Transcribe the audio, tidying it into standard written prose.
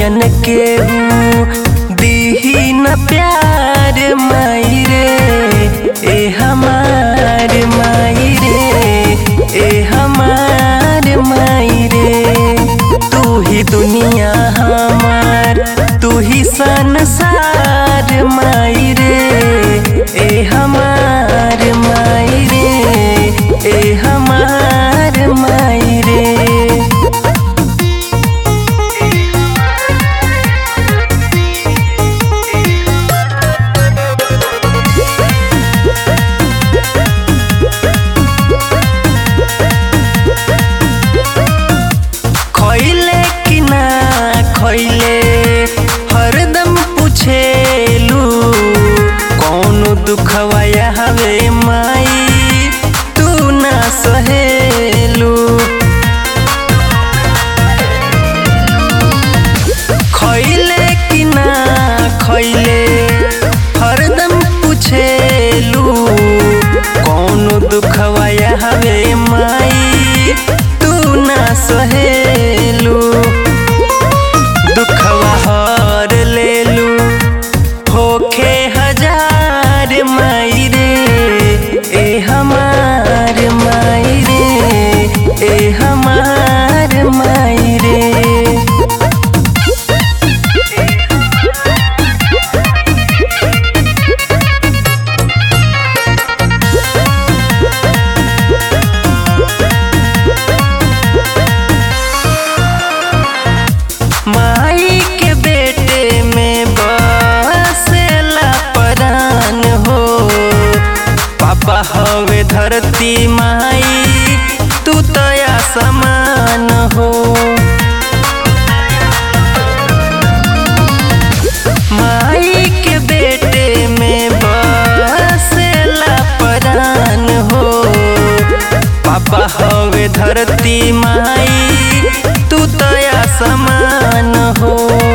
नियन केहू दीही न प्यार माई रे, ए हमार माई रे, ए हमार माई रे। तू ही दुनिया हमार, तू ही संसार माई रे, ए हमार माई रे, ए हमार माई रे। खइले कि ना खइले हरदम पूछेलू, कौन दुखवा हवे माई तू ना सहेलू। खइले कि ना खइले हरदम पूछेलू, कौन दुखवा हवे माई तू ना सहेलू। दुखवा हर लेलू होखे हजार माई रे, ए हमार माई रे, ए हमार माई रे। माई के बेटे में बसेला परान हो, पापा हवे धरती माई तू तया समान हो। माई के बेटे में बसेला परान हो, पापा हवे धरती माई तू तया समान हो।